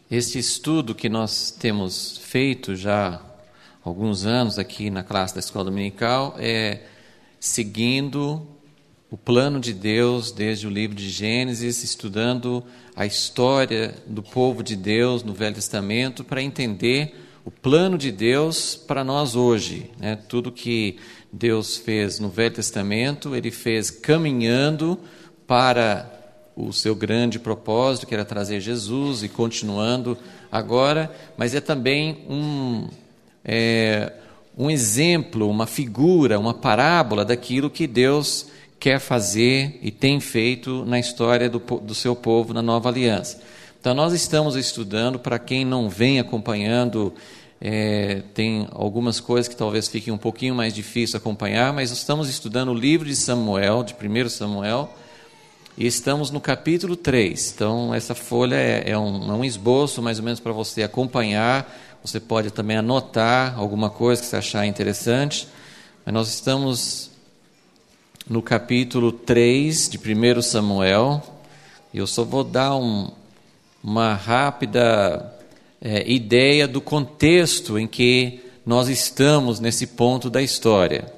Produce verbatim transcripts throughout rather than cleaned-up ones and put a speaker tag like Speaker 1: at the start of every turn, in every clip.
Speaker 1: Este estudo que nós temos feito já há alguns anos aqui na classe da Escola Dominical é seguindo o plano de Deus desde o livro de Gênesis, estudando a história do povo de Deus no Velho Testamento para entender o plano de Deus para nós hoje, né? Tudo que Deus fez no Velho Testamento, Ele fez caminhando para o seu grande propósito, que era trazer Jesus, e continuando agora, mas é também um, é, um exemplo, uma figura, uma parábola daquilo que Deus quer fazer e tem feito na história do, do seu povo na Nova Aliança. Então nós estamos estudando, para quem não vem acompanhando, é, tem algumas coisas que talvez fiquem um pouquinho mais difícil acompanhar, mas estamos estudando o livro de Samuel, de primeiro Samuel, e estamos no capítulo três. Então essa folha é, é, um, é um esboço mais ou menos para você acompanhar. Você pode também anotar alguma coisa que você achar interessante, mas nós estamos no capítulo três de primeiro Samuel, e eu só vou dar um, uma rápida é, ideia do contexto em que nós estamos nesse ponto da história.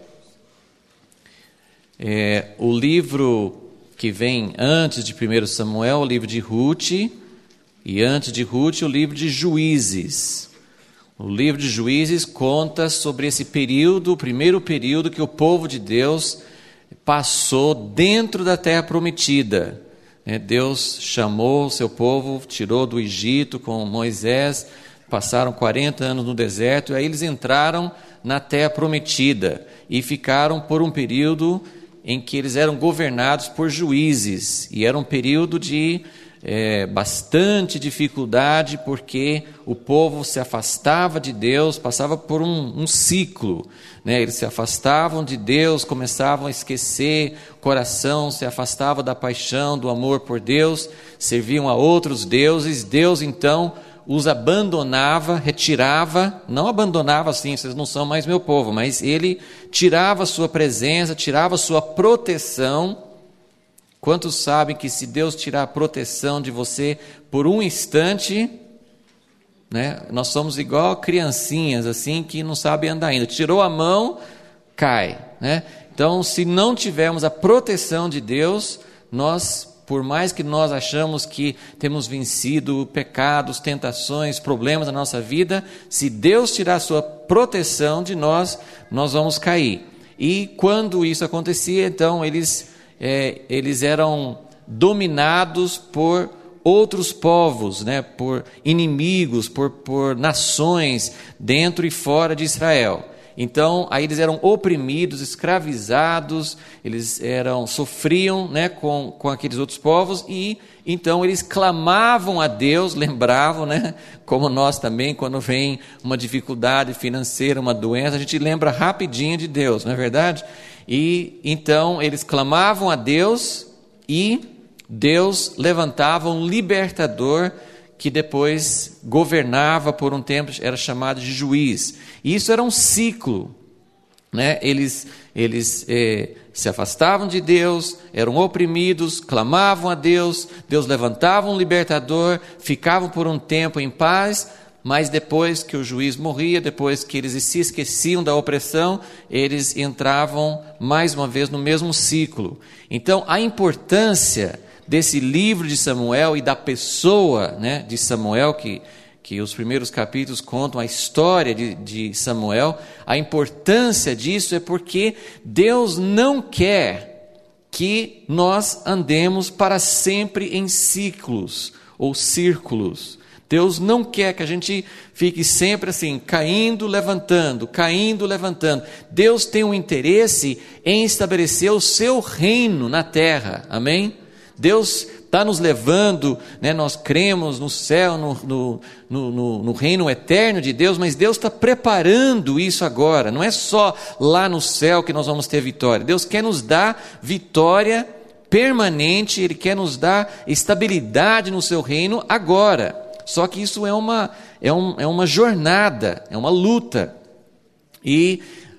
Speaker 1: É, o livro que vem antes de primeiro Samuel, o livro de Ruth, e antes de Ruth, o livro de Juízes. O livro de Juízes conta sobre esse período, o primeiro período que o povo de Deus passou dentro da terra prometida. Deus chamou o seu povo, tirou do Egito com Moisés, passaram quarenta anos no deserto, e aí eles entraram na terra prometida e ficaram por um período em que eles eram governados por juízes, e era um período de é, bastante dificuldade, porque o povo se afastava de Deus, passava por um, um ciclo, né? Eles se afastavam de Deus, começavam a esquecer o coração, se afastavam da paixão, do amor por Deus, serviam a outros deuses. Deus então os abandonava, retirava, não abandonava assim, vocês não são mais meu povo, mas Ele tirava a sua presença, tirava a sua proteção. Quantos sabem que se Deus tirar a proteção de você por um instante, né, nós somos igual criancinhas assim que não sabem andar ainda, tirou a mão, cai, né? Então, se não tivermos a proteção de Deus, nós, por mais que nós achamos que temos vencido pecados, tentações, problemas na nossa vida, se Deus tirar a sua proteção de nós, nós vamos cair. E quando isso acontecia, então eles, é, eles eram dominados por outros povos, né, por inimigos, por, por nações dentro e fora de Israel. Então, aí eles eram oprimidos, escravizados, eles eram, sofriam, né, com, com aqueles outros povos, e então eles clamavam a Deus, lembravam, né, como nós também, quando vem uma dificuldade financeira, uma doença, a gente lembra rapidinho de Deus, não é verdade? E então eles clamavam a Deus, e Deus levantava um libertador que depois governava por um tempo, era chamado de juiz. E isso era um ciclo, né? Eles, eles eh, se afastavam de Deus, eram oprimidos, clamavam a Deus, Deus levantava um libertador, ficavam por um tempo em paz, mas depois que o juiz morria, depois que eles se esqueciam da opressão, eles entravam mais uma vez no mesmo ciclo. Então, a importância desse livro de Samuel e da pessoa, né, de Samuel, que, que os primeiros capítulos contam a história de, de Samuel, a importância disso é porque Deus não quer que nós andemos para sempre em ciclos ou círculos. Deus não quer que a gente fique sempre assim, caindo, levantando, caindo, levantando. Deus tem um interesse em estabelecer o seu reino na terra, amém? Deus está nos levando, né, nós cremos no céu, no, no, no, no reino eterno de Deus, mas Deus está preparando isso agora. Não é só lá no céu que nós vamos ter vitória. Deus quer nos dar vitória permanente, Ele quer nos dar estabilidade no seu reino agora. Só que isso é uma, é um, é uma jornada, é uma luta. E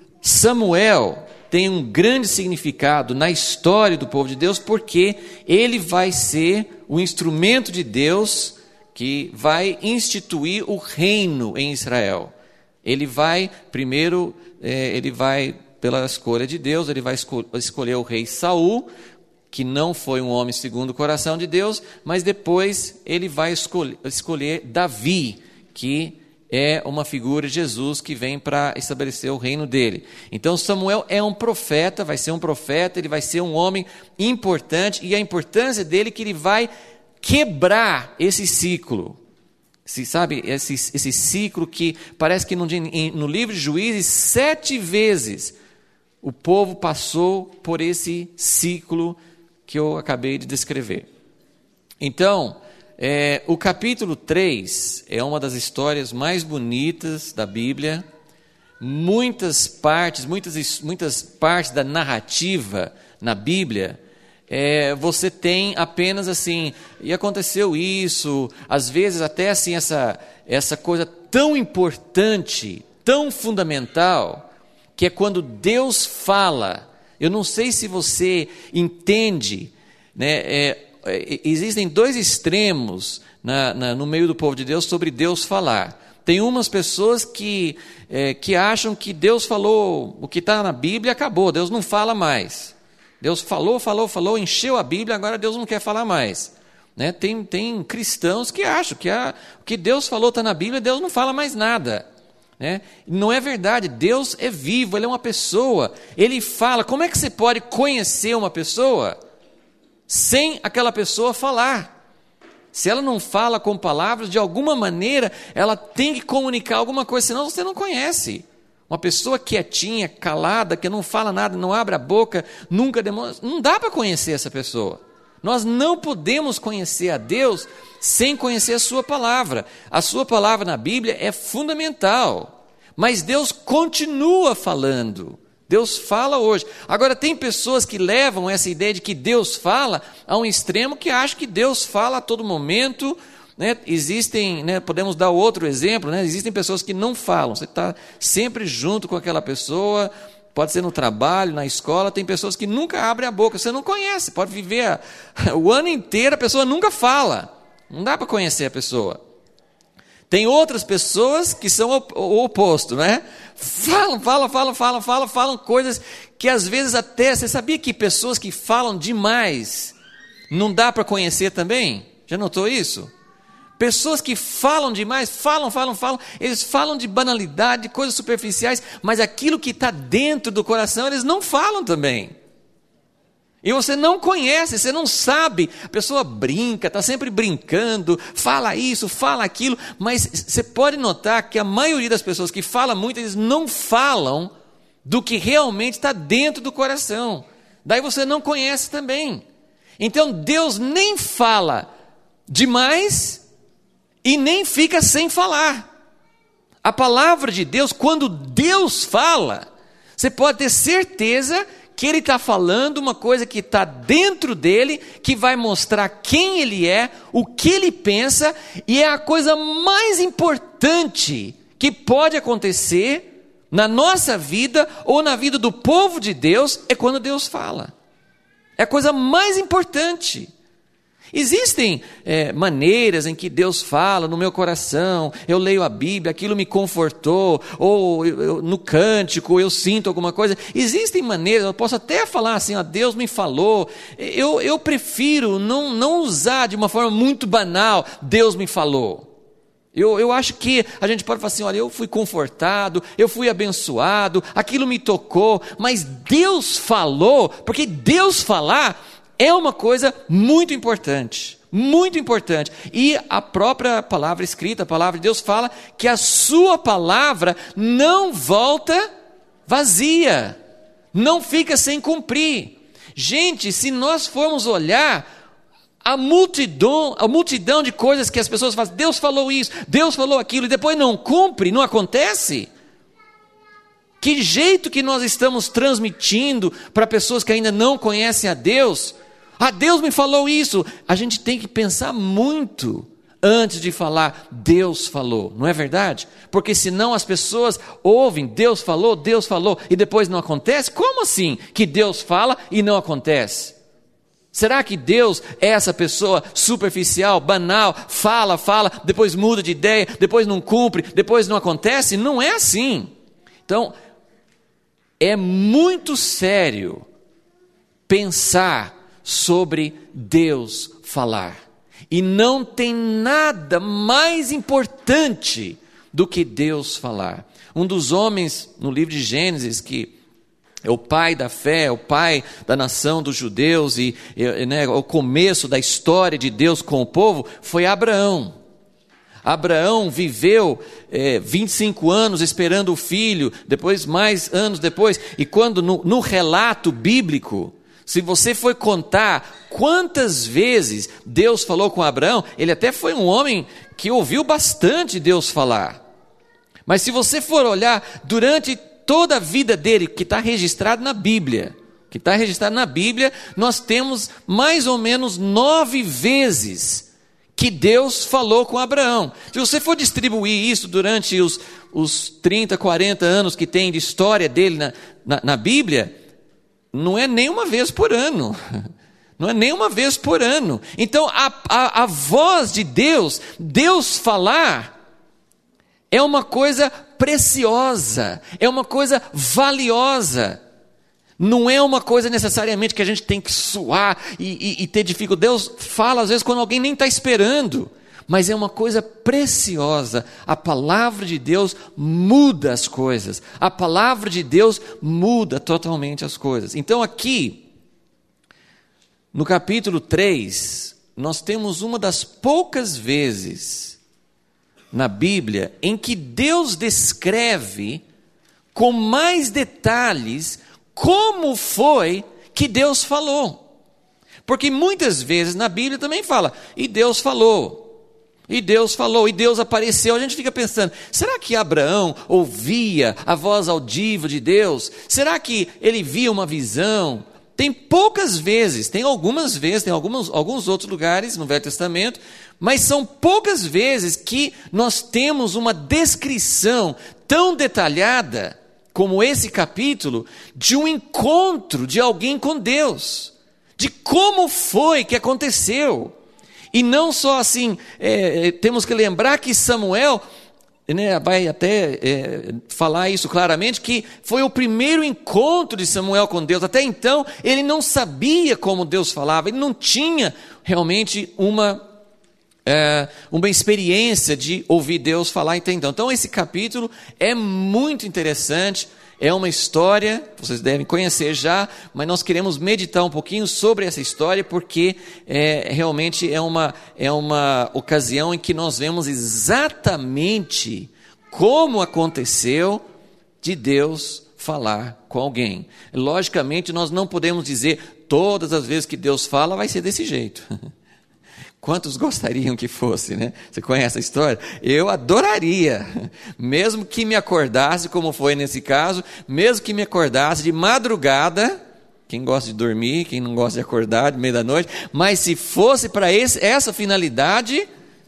Speaker 1: Samuel tem um grande significado na história do povo de Deus, porque ele vai ser o instrumento de Deus que vai instituir o reino em Israel. Ele vai, primeiro, é, ele vai, pela escolha de Deus, ele vai escol- escolher o rei Saul, que não foi um homem segundo o coração de Deus, mas depois ele vai escolher, escolher Davi, que é uma figura de Jesus que vem para estabelecer o reino dele. Então Samuel é um profeta, vai ser um profeta, ele vai ser um homem importante, e a importância dele é que ele vai quebrar esse ciclo. Se, sabe, esse, esse ciclo que parece que no, no livro de Juízes, sete vezes o povo passou por esse ciclo que eu acabei de descrever. Então, é, o capítulo três é uma das histórias mais bonitas da Bíblia. Muitas partes, muitas, muitas partes da narrativa na Bíblia, É, você tem apenas assim, e aconteceu isso, às vezes até assim, essa, essa coisa tão importante, tão fundamental, que é quando Deus fala. Eu não sei se você entende, né, é, é, existem dois extremos na, na, no meio do povo de Deus sobre Deus falar. Tem umas pessoas que, é, que acham que Deus falou, o que está na Bíblia acabou, Deus não fala mais. Deus falou, falou, falou, encheu a Bíblia, agora Deus não quer falar mais. Né? Tem, tem cristãos que acham que a, o que Deus falou está na Bíblia, Deus não fala mais nada. Né? Não é verdade, Deus é vivo, Ele é uma pessoa, Ele fala. Como é que você pode conhecer uma pessoa sem aquela pessoa falar? Se ela não fala com palavras, de alguma maneira, ela tem que comunicar alguma coisa, senão você não conhece. Uma pessoa quietinha, calada, que não fala nada, não abre a boca, nunca demonstra, não dá para conhecer essa pessoa. Nós não podemos conhecer a Deus sem conhecer a sua palavra. A sua palavra na Bíblia é fundamental, mas Deus continua falando. Deus fala hoje. Agora, tem pessoas que levam essa ideia de que Deus fala a um extremo, que acham que Deus fala a todo momento. Né? Existem, né, podemos dar outro exemplo, né? Existem pessoas que não falam, você está sempre junto com aquela pessoa, pode ser no trabalho, na escola, tem pessoas que nunca abrem a boca, você não conhece, pode viver a, o ano inteiro, a pessoa nunca fala, não dá para conhecer a pessoa. Tem outras pessoas que são o, o oposto, né? Falam, falam, falam, falam, falam, falam coisas que às vezes até, você sabia que pessoas que falam demais, não dá para conhecer também? Já notou isso? Pessoas que falam demais, falam, falam, falam, eles falam de banalidade, de coisas superficiais, mas aquilo que está dentro do coração, eles não falam também. E você não conhece, você não sabe, a pessoa brinca, está sempre brincando, fala isso, fala aquilo, mas você pode notar que a maioria das pessoas que falam muito, eles não falam do que realmente está dentro do coração. Daí você não conhece também. Então Deus nem fala demais e nem fica sem falar. A palavra de Deus, quando Deus fala, você pode ter certeza que Ele está falando uma coisa que está dentro dele, que vai mostrar quem Ele é, o que Ele pensa, e é a coisa mais importante que pode acontecer na nossa vida ou na vida do povo de Deus, é quando Deus fala. É a coisa mais importante. Existem é, maneiras em que Deus fala no meu coração, eu leio a Bíblia, aquilo me confortou, ou eu, eu, no cântico eu sinto alguma coisa. Existem maneiras, eu posso até falar assim, ó, Deus me falou. Eu, eu prefiro não, não usar de uma forma muito banal, Deus me falou. Eu, eu acho que a gente pode falar assim, olha, eu fui confortado, eu fui abençoado, aquilo me tocou, mas Deus falou, porque Deus falar é uma coisa muito importante, muito importante. E a própria palavra escrita, a palavra de Deus fala que a sua palavra não volta vazia, não fica sem cumprir. Gente, se nós formos olhar a multidão, a multidão de coisas que as pessoas fazem, Deus falou isso, Deus falou aquilo, e depois não cumpre, não acontece. Que jeito que nós estamos transmitindo para pessoas que ainda não conhecem a Deus? Ah, Deus me falou isso. A gente tem que pensar muito antes de falar, Deus falou, não é verdade? Porque senão as pessoas ouvem, Deus falou, Deus falou, e depois não acontece. Como assim que Deus fala e não acontece? Será que Deus é essa pessoa superficial, banal, fala, fala, depois muda de ideia, depois não cumpre, depois não acontece? Não é assim. Então, é muito sério pensar sobre Deus falar. E não tem nada mais importante do que Deus falar. Um dos homens no livro de Gênesis, que é o pai da fé, é o pai da nação dos judeus, e, e né, o começo da história de Deus com o povo, foi Abraão. Abraão viveu é, vinte e cinco anos esperando o filho, depois mais anos depois, e quando no, no relato bíblico, se você for contar quantas vezes Deus falou com Abraão, ele até foi um homem que ouviu bastante Deus falar. Mas se você for olhar durante toda a vida dele, que está registrado na Bíblia, que está registrado na Bíblia, nós temos mais ou menos nove vezes que Deus falou com Abraão. Se você for distribuir isso durante os, os trinta, quarenta anos que tem de história dele na, na, na Bíblia, não é nem uma vez por ano. Não é nem uma vez por ano. Então, a, a, a voz de Deus, Deus falar, é uma coisa preciosa, é uma coisa valiosa. Não é uma coisa necessariamente que a gente tem que suar e, e, e ter dificuldade. Deus fala às vezes quando alguém nem está esperando. Mas é uma coisa preciosa. A palavra de Deus muda as coisas. A palavra de Deus muda totalmente as coisas. Então aqui, no capítulo três, nós temos uma das poucas vezes na Bíblia em que Deus descreve com mais detalhes como foi que Deus falou. Porque muitas vezes na Bíblia também fala, e Deus falou. E Deus falou, e Deus apareceu. A gente fica pensando, será que Abraão ouvia a voz audível de Deus? Será que ele via uma visão? Tem poucas vezes, tem algumas vezes, tem alguns, alguns outros lugares no Velho Testamento, mas são poucas vezes que nós temos uma descrição tão detalhada, como esse capítulo, de um encontro de alguém com Deus, de como foi que aconteceu. E não só assim, é, temos que lembrar que Samuel, né, vai até é, falar isso claramente, que foi o primeiro encontro de Samuel com Deus. Até então, ele não sabia como Deus falava, ele não tinha realmente uma, é, uma experiência de ouvir Deus falar até então. Então, esse capítulo é muito interessante. É uma história, vocês devem conhecer já, mas nós queremos meditar um pouquinho sobre essa história, porque é, realmente é uma, é uma ocasião em que nós vemos exatamente como aconteceu de Deus falar com alguém. Logicamente, nós não podemos dizer todas as vezes que Deus fala vai ser desse jeito. Quantos gostariam que fosse, né? Você conhece a história? Eu adoraria, mesmo que me acordasse, como foi nesse caso, mesmo que me acordasse de madrugada, quem gosta de dormir, quem não gosta de acordar de meia da noite, mas se fosse para essa finalidade,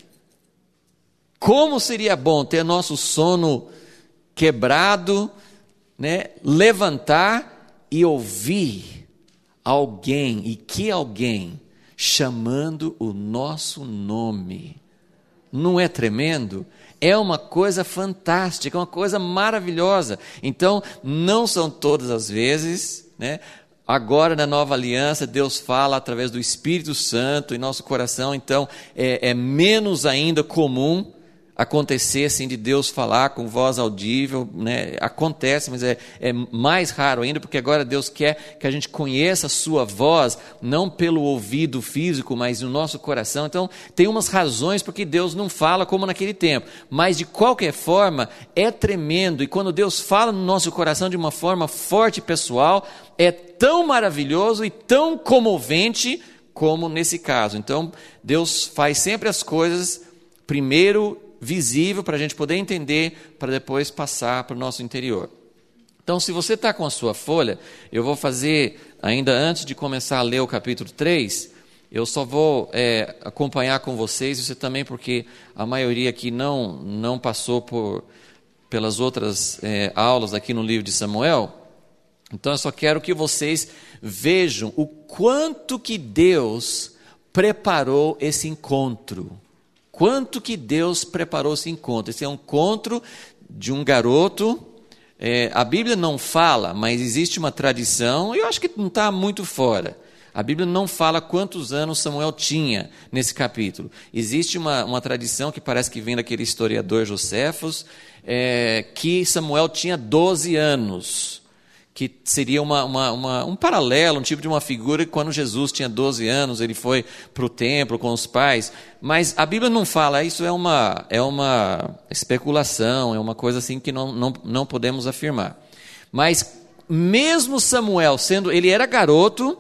Speaker 1: como seria bom ter nosso sono quebrado, né? Levantar e ouvir alguém, e que alguém chamando o nosso nome. Não é tremendo? É uma coisa fantástica, é uma coisa maravilhosa. Então, não são todas as vezes, né? Agora na nova aliança, Deus fala através do Espírito Santo em nosso coração, então é, é menos ainda comum acontecer assim de Deus falar com voz audível, né? Acontece, mas é, é mais raro ainda, porque agora Deus quer que a gente conheça a sua voz, não pelo ouvido físico, mas no nosso coração. Então tem umas razões porque Deus não fala como naquele tempo, mas de qualquer forma é tremendo, e quando Deus fala no nosso coração de uma forma forte e pessoal, é tão maravilhoso e tão comovente como nesse caso. Então Deus faz sempre as coisas primeiro visível para a gente poder entender, para depois passar para o nosso interior. Então, se você está com a sua folha, eu vou fazer, ainda antes de começar a ler o capítulo três, eu só vou é, acompanhar com vocês, isso também porque a maioria aqui não, não passou por, pelas outras é, aulas aqui no livro de Samuel. Então eu só quero que vocês vejam o quanto que Deus preparou esse encontro. Quanto que Deus preparou esse encontro. Esse é um encontro de um garoto. É, a Bíblia não fala, mas existe uma tradição, e eu acho que não está muito fora. A Bíblia não fala quantos anos Samuel tinha nesse capítulo. Existe uma, uma tradição que parece que vem daquele historiador Josefos, é, que Samuel tinha doze anos, que seria uma, uma, uma, um paralelo, um tipo de uma figura que quando Jesus tinha doze anos, ele foi para o templo com os pais. Mas a Bíblia não fala, isso é uma, é uma especulação, é uma coisa assim que não, não, não podemos afirmar. Mas mesmo Samuel sendo, ele era garoto,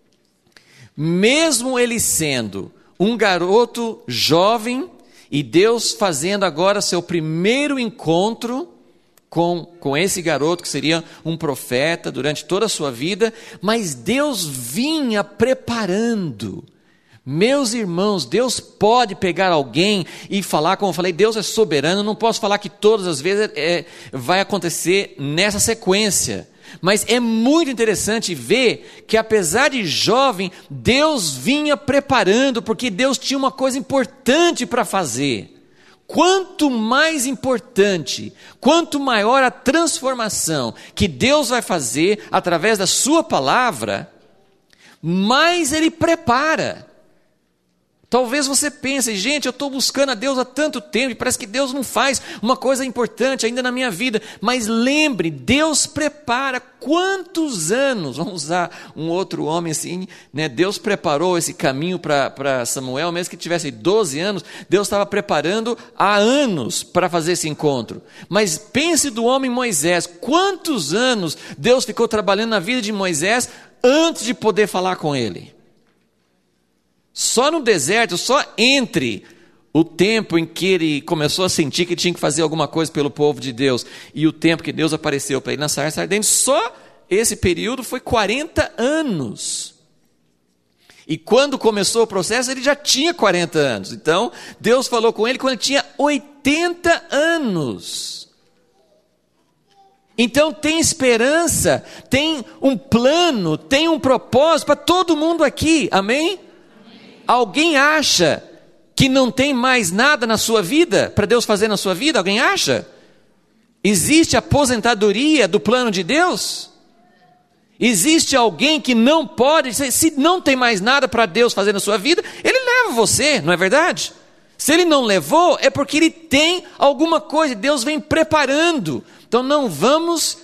Speaker 1: mesmo ele sendo um garoto jovem, e Deus fazendo agora seu primeiro encontro com, com esse garoto, que seria um profeta durante toda a sua vida, mas Deus vinha preparando. Meus irmãos, Deus pode pegar alguém e falar, como eu falei, Deus é soberano, não posso falar que todas as vezes é, vai acontecer nessa sequência. Mas é muito interessante ver que, apesar de jovem, Deus vinha preparando, porque Deus tinha uma coisa importante para fazer. Quanto mais importante, quanto maior a transformação que Deus vai fazer através da sua palavra, mais Ele prepara. Talvez você pense, gente, eu estou buscando a Deus há tanto tempo e parece que Deus não faz uma coisa importante ainda na minha vida. Mas lembre, Deus prepara quantos anos, vamos usar um outro homem assim, né? Deus preparou esse caminho para Samuel, mesmo que tivesse doze anos, Deus estava preparando há anos para fazer esse encontro. Mas pense do homem Moisés, quantos anos Deus ficou trabalhando na vida de Moisés antes de poder falar com ele? Só no deserto, só entre o tempo em que ele começou a sentir que tinha que fazer alguma coisa pelo povo de Deus e o tempo que Deus apareceu para ele na sarça ardente, só esse período foi quarenta anos. E quando começou o processo, ele já tinha quarenta anos. Então, Deus falou com ele quando ele tinha oitenta anos. Então tem esperança, tem um plano, tem um propósito para todo mundo aqui, amém? Alguém acha que não tem mais nada na sua vida, para Deus fazer na sua vida? Alguém acha? Existe aposentadoria do plano de Deus? Existe alguém que não pode, se não tem mais nada para Deus fazer na sua vida, Ele leva você, não é verdade? Se Ele não levou, é porque Ele tem alguma coisa, Deus vem preparando. Então não vamos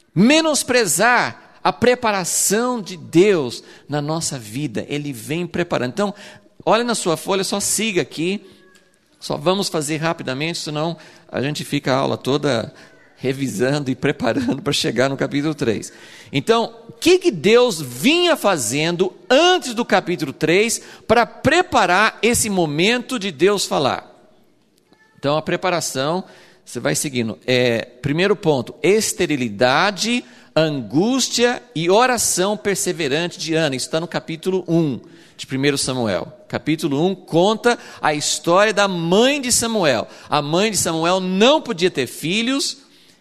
Speaker 1: menosprezar a preparação de Deus na nossa vida. Ele vem preparando. Então, olha na sua folha, só siga aqui. Só vamos fazer rapidamente, senão a gente fica a aula toda revisando e preparando para chegar no capítulo três. Então, o que, que Deus vinha fazendo antes do capítulo três para preparar esse momento de Deus falar? Então, a preparação, você vai seguindo. É, primeiro ponto, esterilidade, angústia e oração perseverante de Ana. Isso está no capítulo um de primeiro Samuel. Capítulo um conta a história da mãe de Samuel. A mãe de Samuel não podia ter filhos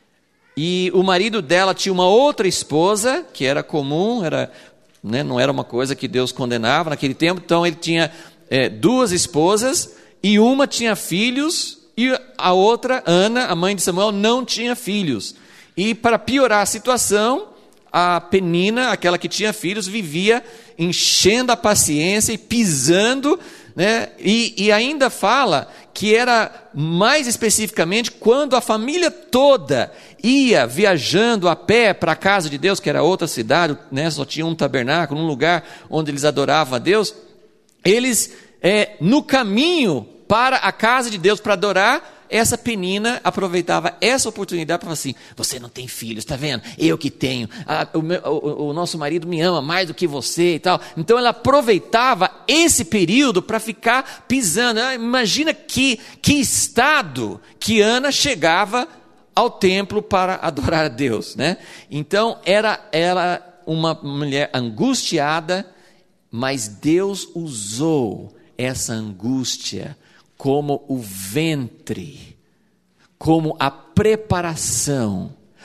Speaker 1: e o marido dela tinha uma outra esposa, que era comum, era, né, não era uma coisa que Deus condenava naquele tempo. Então ele tinha é, duas esposas e uma tinha filhos e a outra, Ana, a mãe de Samuel, não tinha filhos. E para piorar a situação, a Penina, aquela que tinha filhos, vivia enchendo a paciência e pisando, né? E, e ainda fala que era mais especificamente quando a família toda ia viajando a pé para a casa de Deus, que era outra cidade, né? Só tinha um tabernáculo, um lugar onde eles adoravam a Deus. Eles, é, no caminho para a casa de Deus para adorar, essa Penina aproveitava essa oportunidade para falar assim: você não tem filhos, está vendo? Eu que tenho, ah, o, meu, o, o nosso marido me ama mais do que você e tal. Então ela aproveitava esse período para ficar pisando. Ah, imagina que, que estado que Ana chegava ao templo para adorar a Deus, né? Então era ela uma mulher angustiada, mas Deus usou essa angústia como o ventre, como a preparação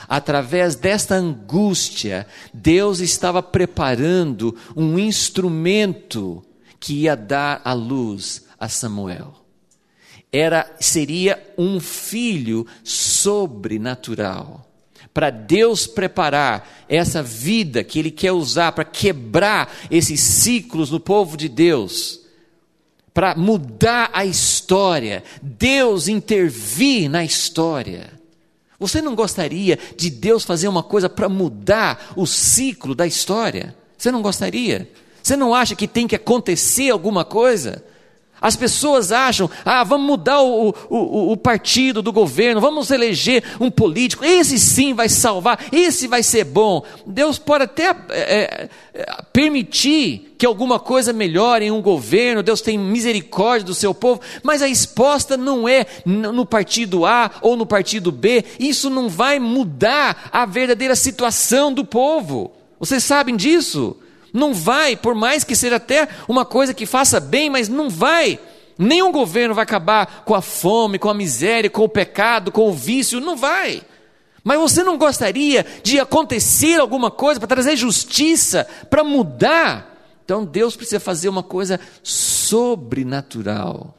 Speaker 1: Através desta angústia, Deus estava preparando um instrumento que ia dar a luz a Samuel. Era, seria um filho sobrenatural. Para Deus preparar essa vida que Ele quer usar para quebrar esses ciclos no povo de Deus, para mudar a história, Deus intervir na história. Você não gostaria de Deus fazer uma coisa para mudar o ciclo da história? Você não gostaria? Você não acha que tem que acontecer alguma coisa? As pessoas acham, ah, vamos mudar o, o, o partido do governo, vamos eleger um político, esse sim vai salvar, esse vai ser bom. Deus pode até é, é, permitir que alguma coisa melhore em um governo, Deus tem misericórdia do seu povo, mas a resposta não é no partido A ou no partido B, isso não vai mudar a verdadeira situação do povo. Vocês sabem disso? Não vai, por mais que seja até uma coisa que faça bem, mas não vai. Nenhum governo vai acabar com a fome, com a miséria, com o pecado, com o vício, não vai. Mas você não gostaria de acontecer alguma coisa para trazer justiça, para mudar? Então Deus precisa fazer uma coisa sobrenatural.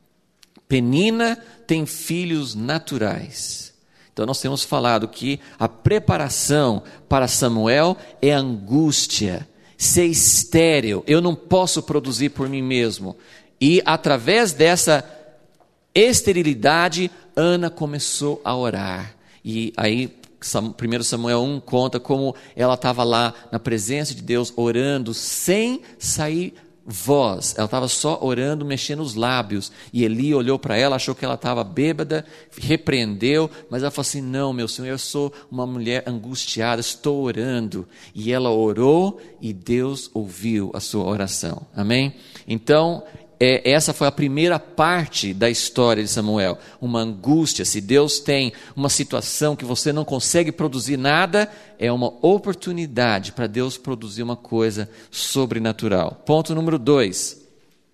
Speaker 1: Penina tem filhos naturais. Então nós temos falado que a preparação para Samuel é angústia. Ser estéril, eu não posso produzir por mim mesmo. E através dessa esterilidade, Ana começou a orar. E aí, primeiro Samuel um conta como ela estava lá na presença de Deus, orando, sem sair voz. Ela estava só orando, mexendo os lábios. E Eli olhou para ela, achou que ela estava bêbada, repreendeu, mas ela falou assim, não, meu Senhor, eu sou uma mulher angustiada, estou orando. E ela orou e Deus ouviu a sua oração. Amém? Então, é, essa foi a primeira parte da história de Samuel. Uma angústia. Se Deus tem uma situação que você não consegue produzir nada, é uma oportunidade para Deus produzir uma coisa sobrenatural. Ponto número dois.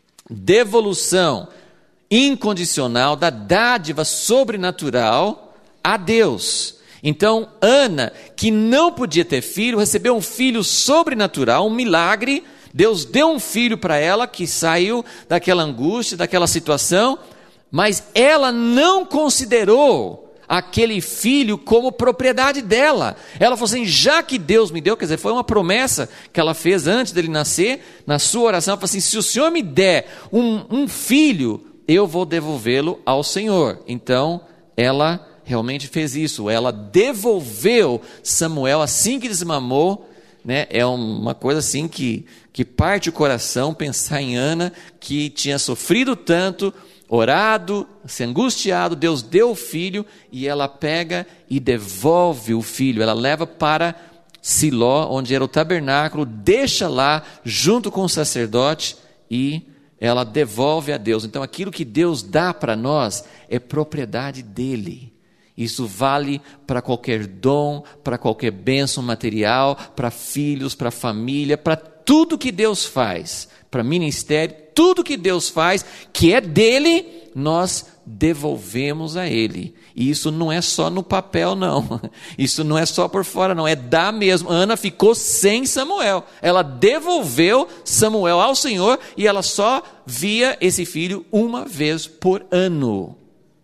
Speaker 1: Devolução incondicional da dádiva sobrenatural a Deus. Então, Ana, que não podia ter filho, recebeu um filho sobrenatural, um milagre. Deus deu um filho para ela que saiu daquela angústia, daquela situação, mas ela não considerou aquele filho como propriedade dela. Ela falou assim, já que Deus me deu, quer dizer, foi uma promessa que ela fez antes dele nascer, na sua oração, ela falou assim, se o Senhor me der um, um filho, eu vou devolvê-lo ao Senhor. Então, ela realmente fez isso, ela devolveu Samuel assim que desmamou, né? É uma coisa assim que, que parte o coração pensar em Ana, que tinha sofrido tanto, orado, se angustiado, Deus deu o filho e ela pega e devolve o filho, ela leva para Siló, onde era o tabernáculo, deixa lá junto com o sacerdote e ela devolve a Deus. Então aquilo que Deus dá para nós é propriedade dele. Isso vale para qualquer dom, para qualquer bênção material, para filhos, para família, para tudo que Deus faz, para ministério, tudo que Deus faz, que é dele, nós devolvemos a ele. E isso não é só no papel, não. Isso não é só por fora, não. É dar mesmo. Ana ficou sem Samuel. Ela devolveu Samuel ao Senhor e ela só via esse filho uma vez por ano.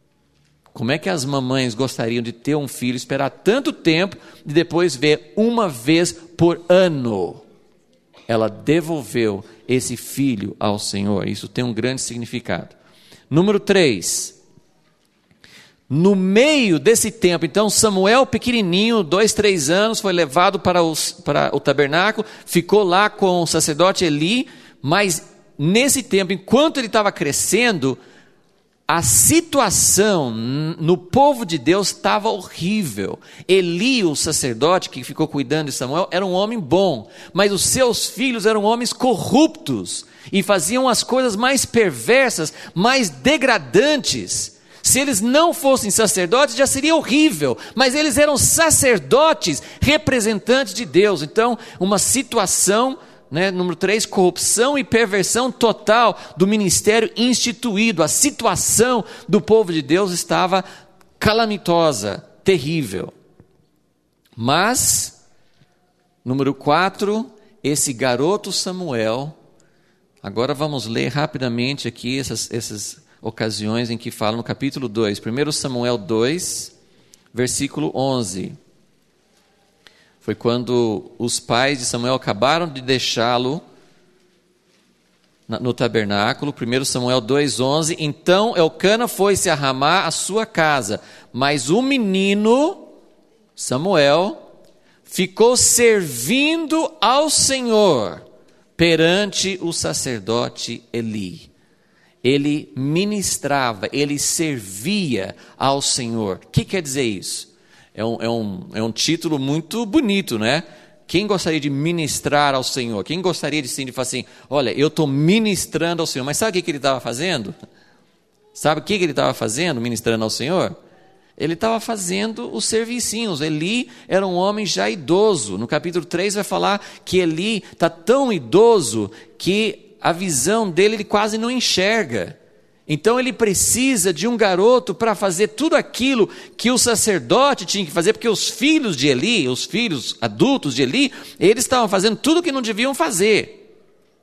Speaker 1: Como é que as mamães gostariam de ter um filho, esperar tanto tempo e depois ver uma vez por ano? Ela devolveu esse filho ao Senhor. Isso tem um grande significado. Número três. No meio desse tempo, então Samuel pequenininho, dois, três anos, foi levado para, os, para o tabernáculo, ficou lá com o sacerdote Eli, mas nesse tempo, enquanto ele estava crescendo, a situação no povo de Deus estava horrível. Eli, o sacerdote que ficou cuidando de Samuel, era um homem bom, mas os seus filhos eram homens corruptos e faziam as coisas mais perversas, mais degradantes. Se eles não fossem sacerdotes, já seria horrível, mas eles eram sacerdotes, representantes de Deus. Então, uma situação... Né? Número três, corrupção e perversão total do ministério instituído. A situação do povo de Deus estava calamitosa, terrível. Mas, número quatro, esse garoto Samuel, agora vamos ler rapidamente aqui essas, essas ocasiões em que fala no capítulo dois, primeiro Samuel dois, versículo onze. Foi quando os pais de Samuel acabaram de deixá-lo no tabernáculo, primeiro Samuel dois, onze. Então Elcana foi-se a Ramá, a sua casa, mas o menino Samuel ficou servindo ao Senhor perante o sacerdote Eli. Ele ministrava, ele servia ao Senhor. O que quer dizer isso? É um, é um, é um título muito bonito, né? Quem gostaria de ministrar ao Senhor? Quem gostaria de, sim, de falar assim, olha, eu estou ministrando ao Senhor. Mas sabe o que, que ele estava fazendo? Sabe o que, que ele estava fazendo, ministrando ao Senhor? Ele estava fazendo os servicinhos. Eli era um homem já idoso. No capítulo três vai falar que Eli está tão idoso que a visão dele ele quase não enxerga. Então ele precisa de um garoto para fazer tudo aquilo que o sacerdote tinha que fazer, porque os filhos de Eli, os filhos adultos de Eli, eles estavam fazendo tudo o que não deviam fazer.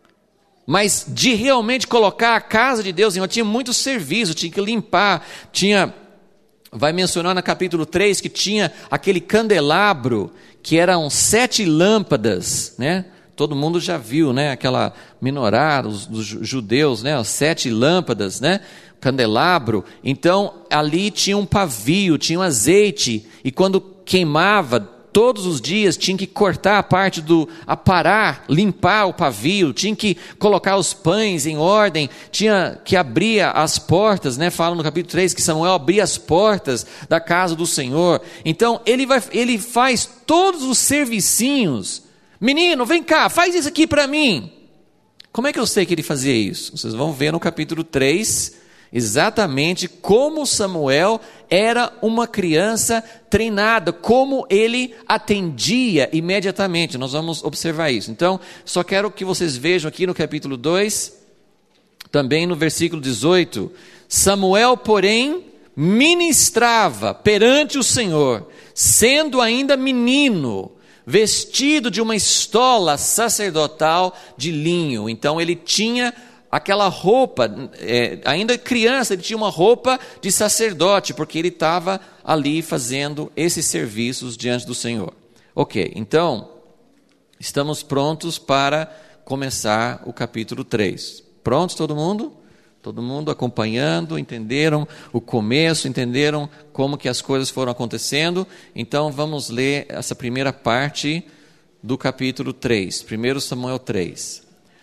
Speaker 1: Mas de realmente colocar a casa de Deus em ordem, tinha muito serviço, tinha que limpar, tinha... Vai mencionar no capítulo três que tinha aquele candelabro, que eram sete lâmpadas, né? Todo mundo já viu, né? Aquela menorá dos, dos judeus, né? As sete lâmpadas, né? Candelabro. Então, ali tinha um pavio, tinha um azeite, e quando queimava, todos os dias tinha que cortar a parte do, aparar, limpar o pavio, tinha que colocar os pães em ordem, tinha que abrir as portas, né? Fala no capítulo três que Samuel abria as portas da casa do Senhor. Então, ele, vai, ele faz todos os servicinhos. Menino, vem cá, faz isso aqui para mim. Como é que eu sei que ele fazia isso? Vocês vão ver no capítulo três, exatamente como Samuel era uma criança treinada, como ele atendia imediatamente. Nós vamos observar isso. Então, só quero que vocês vejam aqui no capítulo dois, também no versículo dezoito, Samuel, porém, ministrava perante o Senhor, sendo ainda menino, vestido de uma estola sacerdotal de linho. Então ele tinha aquela roupa, é, ainda criança, ele tinha uma roupa de sacerdote, porque ele estava ali fazendo esses serviços diante do Senhor. Ok, então, estamos prontos para começar o capítulo três. Prontos todo mundo? Todo mundo acompanhando, entenderam o começo, entenderam como que as coisas foram acontecendo. Então vamos ler essa primeira parte do capítulo três, primeiro Samuel três.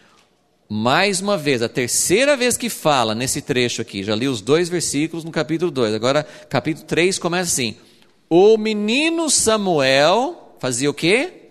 Speaker 1: Mais uma vez, a terceira vez que fala nesse trecho aqui, já li os dois versículos no capítulo dois, agora capítulo três começa assim: o menino Samuel fazia o quê?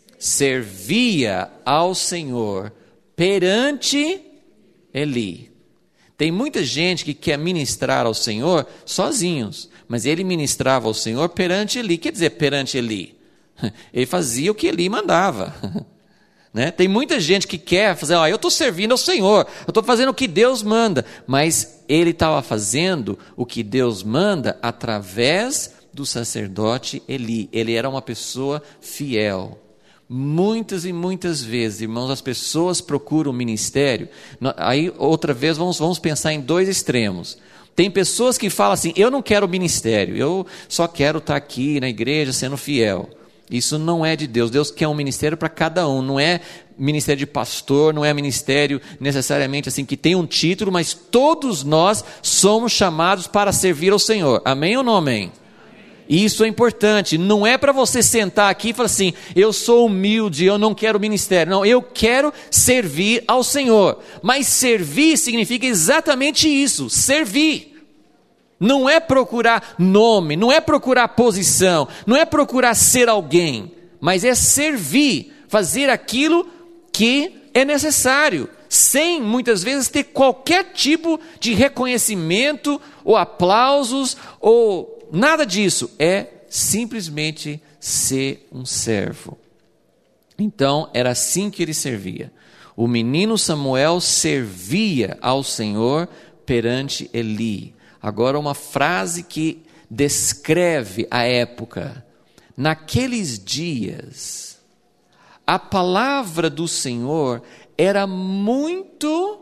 Speaker 1: Servia ao Senhor perante Eli. Tem muita gente que quer ministrar ao Senhor sozinhos, mas ele ministrava ao Senhor perante Eli. Quer dizer, perante Eli? Ele fazia o que Eli mandava. Né? Tem muita gente que quer fazer, ó, eu estou servindo ao Senhor, eu estou fazendo o que Deus manda, mas ele estava fazendo o que Deus manda através do sacerdote Eli. Ele era uma pessoa fiel. Muitas e muitas vezes, irmãos, as pessoas procuram o ministério. Aí, outra vez, vamos, vamos pensar em dois extremos. Tem pessoas que falam assim, eu não quero ministério, eu só quero estar aqui na igreja sendo fiel. Isso não é de Deus. Deus quer um ministério para cada um. Não é ministério de pastor, não é ministério necessariamente assim que tem um título, mas todos nós somos chamados para servir ao Senhor. Amém ou não amém? Isso é importante, não é para você sentar aqui e falar assim, eu sou humilde, eu não quero ministério. Não, eu quero servir ao Senhor. Mas servir significa exatamente isso, servir. Não é procurar nome, não é procurar posição, não é procurar ser alguém, mas é servir, fazer aquilo que é necessário, sem muitas vezes ter qualquer tipo de reconhecimento ou aplausos ou nada disso, é simplesmente ser um servo. Então, era assim que ele servia. O menino Samuel servia ao Senhor perante Eli. Agora, uma frase que descreve a época. naqueles dias, a palavra do Senhor era muito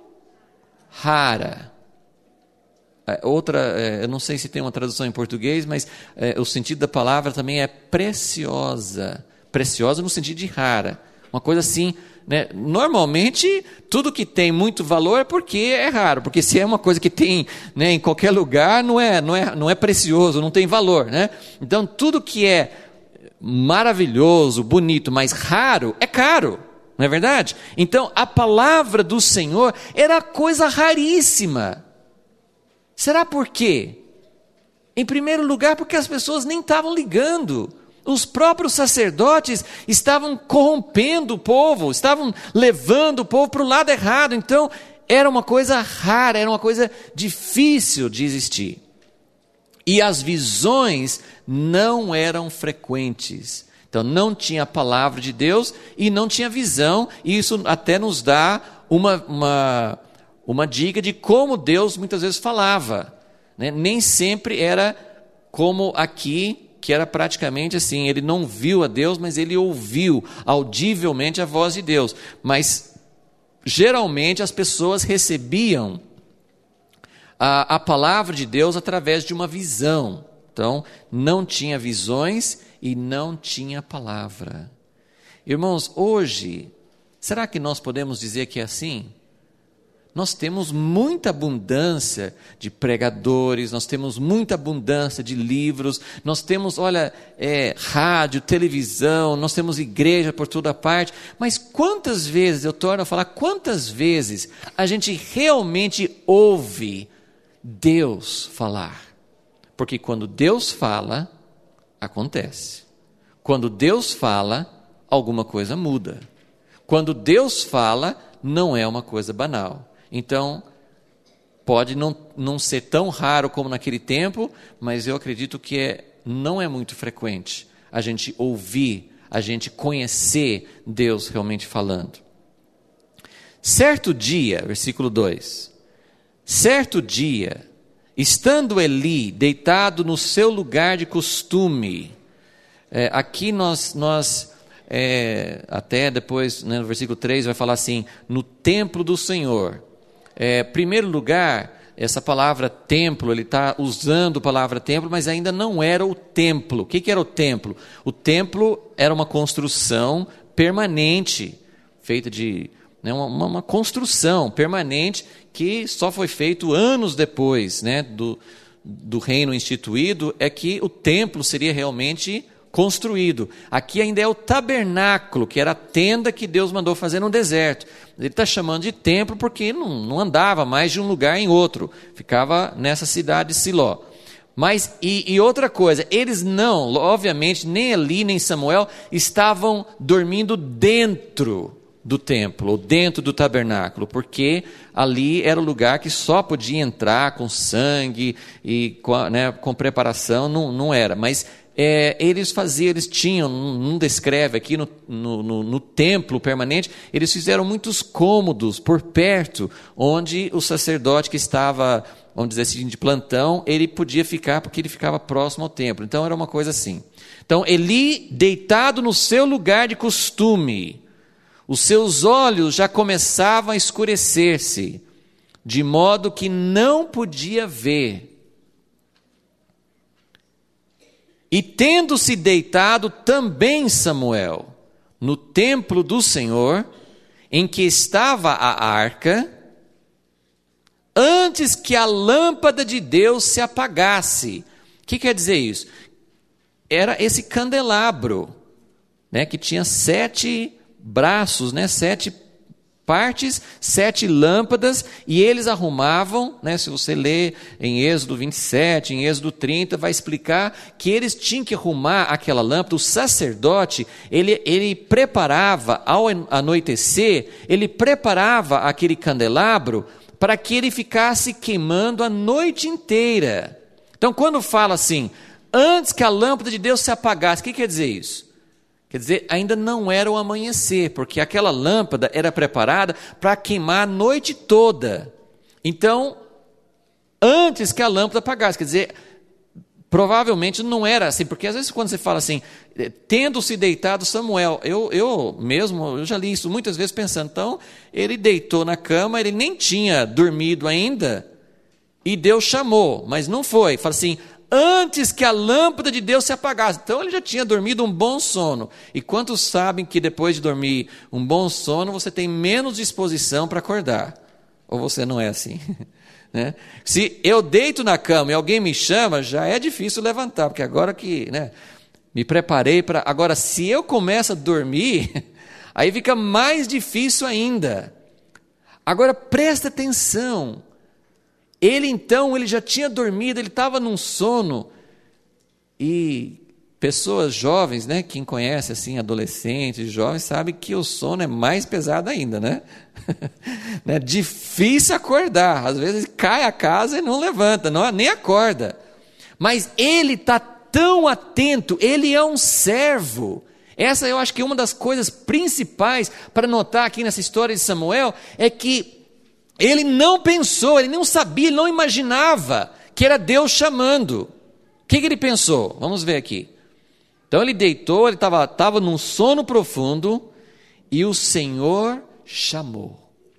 Speaker 1: rara. Outra, eu não sei se tem uma tradução em português, mas é, o sentido da palavra também é preciosa. Preciosa no sentido de rara. Uma coisa assim, né? Normalmente, tudo que tem muito valor é porque é raro. Porque se é uma coisa que tem, né, em qualquer lugar, não é, não, é, não é precioso, não tem valor, né? Então, tudo que é maravilhoso, bonito, mas raro, é caro. Não é verdade? Então, a palavra do Senhor era coisa raríssima. Será por quê? Em primeiro lugar, porque as pessoas nem estavam ligando. Os próprios sacerdotes estavam corrompendo o povo, estavam levando o povo para o lado errado. Então, era uma coisa rara, era uma coisa difícil de existir. E as visões não eram frequentes. Então, não tinha a palavra de Deus e não tinha visão. E isso até nos dá uma... uma Uma dica de como Deus muitas vezes falava, né? Nem sempre era como aqui, que era praticamente assim, ele não viu a Deus, mas ele ouviu audivelmente a voz de Deus. Mas, geralmente, as pessoas recebiam a, a palavra de Deus através de uma visão. Então, não tinha visões e não tinha palavra. Irmãos, hoje, será que nós podemos dizer que é assim? Nós temos muita abundância de pregadores, nós temos muita abundância de livros, nós temos, olha, é, rádio, televisão, nós temos igreja por toda parte, mas quantas vezes, eu torno a falar, quantas vezes a gente realmente ouve Deus falar? Porque quando Deus fala, acontece. Quando Deus fala, alguma coisa muda. Quando Deus fala, não é uma coisa banal. Então, pode não, não ser tão raro como naquele tempo, mas eu acredito que é, não é muito frequente a gente ouvir, a gente conhecer Deus realmente falando. Certo dia, versículo dois, certo dia, estando Eli deitado no seu lugar de costume, é, aqui nós... nós é, até depois, né, no versículo três, vai falar assim, no templo do Senhor. É, primeiro lugar, essa palavra templo, ele está usando a palavra templo, mas ainda não era o templo. O que, que era o templo? O templo era uma construção permanente, feita de, né, uma, uma construção permanente que só foi feito anos depois, né, do, do reino instituído, é que o templo seria realmente construído. Aqui ainda é o tabernáculo, que era a tenda que Deus mandou fazer no deserto. Ele está chamando de templo porque não, não andava mais de um lugar em outro. Ficava nessa cidade de Siló. Mas, e, e outra coisa, eles não, obviamente, nem Eli nem Samuel estavam dormindo dentro do templo, ou dentro do tabernáculo, porque ali era o lugar que só podia entrar com sangue e com, né, com preparação, não, não era. Mas É, eles faziam, eles tinham, não descreve aqui no, no, no, no templo permanente, eles fizeram muitos cômodos por perto, onde o sacerdote que estava, vamos dizer assim, de plantão, ele podia ficar, porque ele ficava próximo ao templo. Então era uma coisa assim. Então Eli, deitado no seu lugar de costume, os seus olhos já começavam a escurecer-se, de modo que não podia ver. E tendo-se deitado também Samuel no templo do Senhor, em que estava a arca, antes que a lâmpada de Deus se apagasse. O que quer dizer isso? Era esse candelabro, né, que tinha sete braços, né, sete partes, sete lâmpadas, e eles arrumavam, né, se você ler em Êxodo vinte e sete, em Êxodo trinta, vai explicar que eles tinham que arrumar aquela lâmpada. O sacerdote, ele, ele preparava, ao anoitecer, ele preparava aquele candelabro para que ele ficasse queimando a noite inteira. Então, quando fala assim, antes que a lâmpada de Deus se apagasse, o que quer dizer isso? Quer dizer, ainda não era o amanhecer, porque aquela lâmpada era preparada para queimar a noite toda. Então, antes que a lâmpada apagasse, quer dizer, Provavelmente não era assim, porque às vezes quando você fala assim, tendo-se deitado Samuel, eu, eu mesmo, eu já li isso muitas vezes pensando, então ele deitou na cama, ele nem tinha dormido ainda, e Deus chamou, mas não foi, fala assim, antes que a lâmpada de Deus se apagasse, então ele já tinha dormido um bom sono, e quantos sabem que depois de dormir um bom sono, você tem menos disposição para acordar, ou você não é assim? Né? Se eu deito na cama e alguém me chama, já é difícil levantar, porque agora que, né, me preparei para... Agora, se eu começo a dormir, aí fica mais difícil ainda. Agora, presta atenção. Ele, então, ele já tinha dormido, ele estava num sono. E pessoas jovens, né, quem conhece, assim, adolescentes, jovens, sabe que o sono é mais pesado ainda, né? É difícil acordar, às vezes cai a casa e não levanta, não, nem acorda, mas ele está tão atento, ele é um servo. Essa eu acho que é uma das coisas principais para notar aqui nessa história de Samuel, é que ele não pensou, ele não sabia, ele não imaginava que era Deus chamando. O que, que ele pensou? Vamos ver aqui. Então ele deitou, ele estava estava num sono profundo, e o Senhor chamou.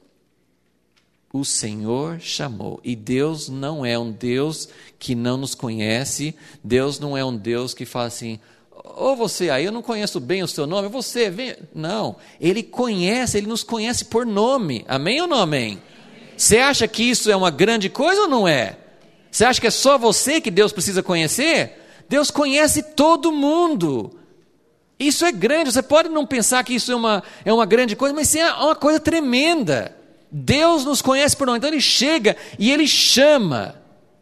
Speaker 1: O Senhor chamou. E Deus não é um Deus que não nos conhece. Deus não é um Deus que fala assim, ou você aí, eu não conheço bem o seu nome, você, vem. Não, Ele conhece, Ele nos conhece por nome. Amém ou não amém? Você acha que isso é uma grande coisa ou não é? Você acha que é só você que Deus precisa conhecer? Deus conhece todo mundo. Isso é grande, você pode não pensar que isso é uma, é uma grande coisa, mas isso é uma coisa tremenda. Deus nos conhece por nome, então Ele chega e Ele chama.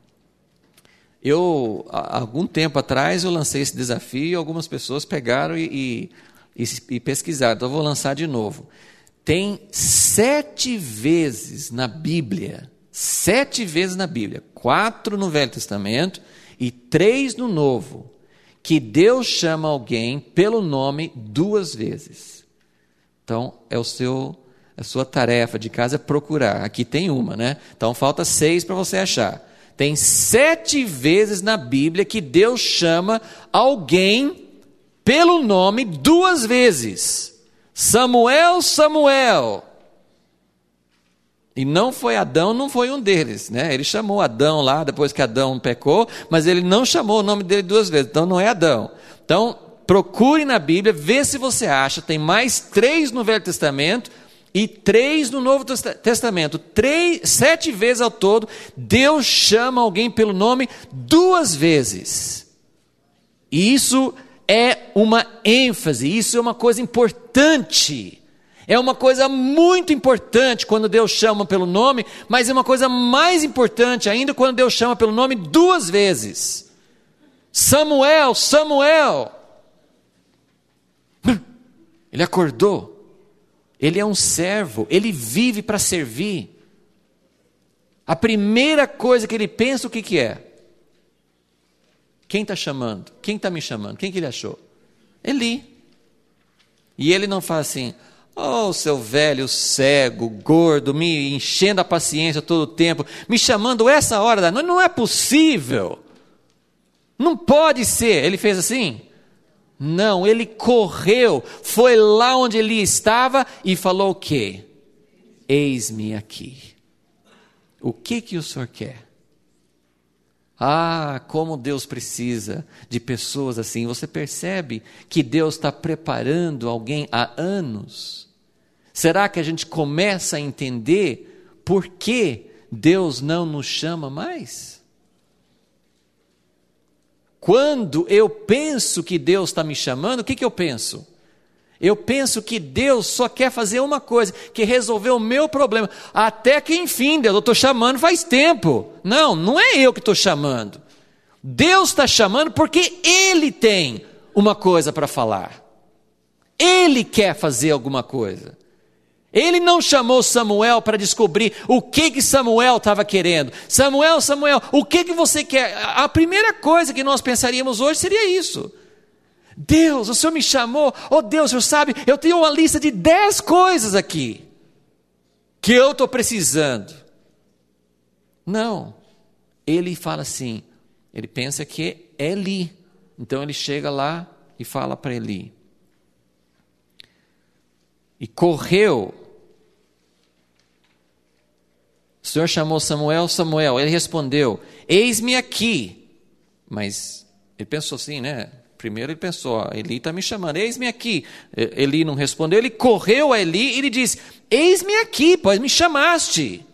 Speaker 1: Eu, há algum tempo atrás, eu lancei esse desafio e algumas pessoas pegaram e, e, e pesquisaram, então eu vou lançar de novo. Tem sete vezes na Bíblia, sete vezes na Bíblia, quatro no Velho Testamento e três no Novo, que Deus chama alguém pelo nome duas vezes. Então, é o seu, a sua tarefa de casa procurar. Aqui tem uma, né? Então, falta seis para você achar. Tem sete vezes na Bíblia que Deus chama alguém pelo nome duas vezes. Samuel, Samuel. E não foi Adão, não foi um deles, né? Ele chamou Adão lá, depois que Adão pecou, mas ele não chamou o nome dele duas vezes, então não é Adão. Então, procure na Bíblia, vê se você acha, tem mais três no Velho Testamento e três no Novo Testamento. Três, sete vezes ao todo, Deus chama alguém pelo nome duas vezes. E isso é uma ênfase, isso é uma coisa importante. É uma coisa muito importante quando Deus chama pelo nome, mas é uma coisa mais importante ainda quando Deus chama pelo nome duas vezes. Samuel, Samuel. Ele acordou. Ele é um servo, ele vive para servir. A primeira coisa que ele pensa, o que, que é? Quem está chamando? Quem está me chamando? Quem que ele achou? Eli. E ele não fala assim, oh, seu velho cego, gordo, me enchendo a paciência todo o tempo, me chamando essa hora da noite, não é possível, não pode ser. Ele fez assim? Não, ele correu, foi lá onde ele estava e falou o quê? Eis-me aqui. O que que o Senhor quer? Ah, como Deus precisa de pessoas assim. Você percebe que Deus está preparando alguém há anos? Será que a gente começa a entender por que Deus não nos chama mais? Quando eu penso que Deus está me chamando, o que, que eu penso? Eu penso que Deus só quer fazer uma coisa, que resolver o meu problema. Até que enfim, Deus, eu estou chamando faz tempo. Não, não é eu que estou chamando. Deus está chamando porque Ele tem uma coisa para falar. Ele quer fazer alguma coisa. Ele não chamou Samuel para descobrir o que que Samuel estava querendo. Samuel, Samuel, o que que você quer? A primeira coisa que nós pensaríamos hoje seria isso. Deus, o Senhor me chamou. Oh Deus, o Senhor sabe, eu tenho uma lista de dez coisas aqui que eu estou precisando. Não. Ele fala assim, ele pensa que é Eli. Então ele chega lá e fala para Eli. E correu. O Senhor chamou Samuel, Samuel. Ele respondeu, eis-me aqui. Mas ele pensou assim, né? Primeiro ele pensou, ó, Eli está me chamando, eis-me aqui. Eli não respondeu, ele correu a Eli e lhe disse, eis-me aqui, pois me chamaste.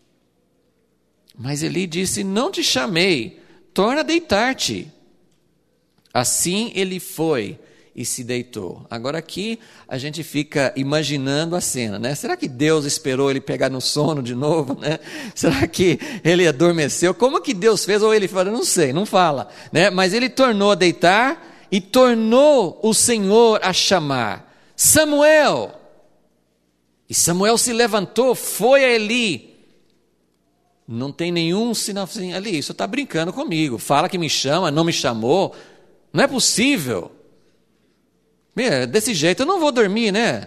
Speaker 1: Mas Eli disse, não te chamei, torna a deitar-te. Assim ele foi e se deitou. Agora aqui a gente fica imaginando a cena, né? Será que Deus esperou ele pegar no sono de novo, né? Será que ele adormeceu? Como que Deus fez? Ou ele falou, não sei, não fala, né? Mas ele tornou a deitar e tornou o Senhor a chamar, Samuel. E Samuel se levantou, foi a Eli. Não tem nenhum sinal assim, Eli, isso está brincando comigo. Fala que me chama, não me chamou. Não é possível. Meu, desse jeito eu não vou dormir, né?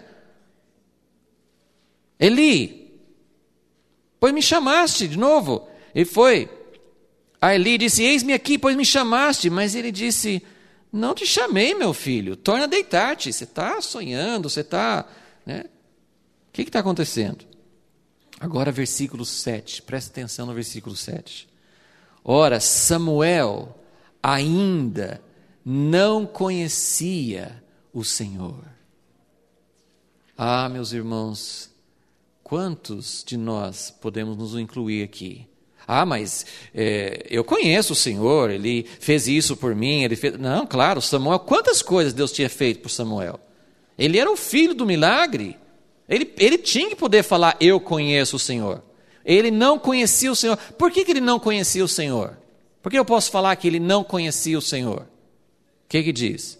Speaker 1: Eli, pois me chamaste de novo. Ele foi. A Eli disse, eis-me aqui, pois me chamaste. Mas ele disse, não te chamei, meu filho. Torna a deitar-te. Você está sonhando, você está... Né? O que está acontecendo? Agora versículo sete. Presta atenção no versículo sete. Ora, Samuel ainda não conhecia o Senhor. Ah, meus irmãos, quantos de nós podemos nos incluir aqui? Ah, mas é, eu conheço o Senhor, Ele fez isso por mim, Ele fez... Não, claro, Samuel, quantas coisas Deus tinha feito por Samuel? Ele era o filho do milagre. Ele, ele tinha que poder falar, eu conheço o Senhor. Ele não conhecia o Senhor. Por que, que ele não conhecia o Senhor? Por que eu posso falar que ele não conhecia o Senhor? O que que diz?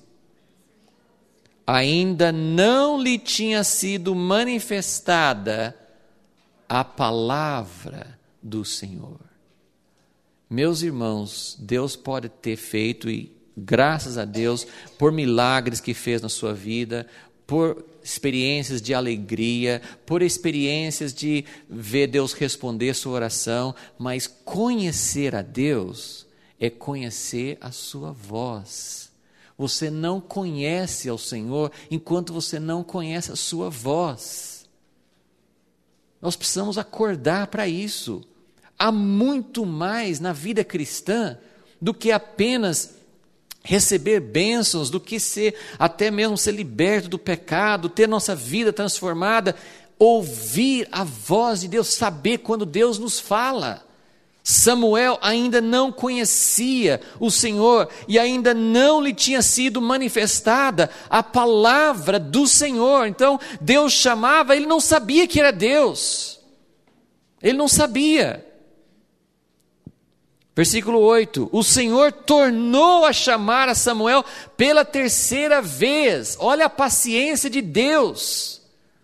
Speaker 1: Ainda não lhe tinha sido manifestada a palavra do Senhor. Meus irmãos, Deus pode ter feito, e graças a Deus, por milagres que fez na sua vida, por experiências de alegria, por experiências de ver Deus responder sua oração, mas conhecer a Deus é conhecer a sua voz. Você não conhece ao Senhor enquanto você não conhece a sua voz. Nós precisamos acordar para isso. Há muito mais na vida cristã do que apenas receber bênçãos, do que ser, até mesmo ser liberto do pecado, ter nossa vida transformada, ouvir a voz de Deus, saber quando Deus nos fala. Samuel ainda não conhecia o Senhor e ainda não lhe tinha sido manifestada a palavra do Senhor. Então Deus chamava, ele não sabia que era Deus. Ele não sabia. Versículo oito, o Senhor tornou a chamar a Samuel pela terceira vez. Olha a paciência de Deus.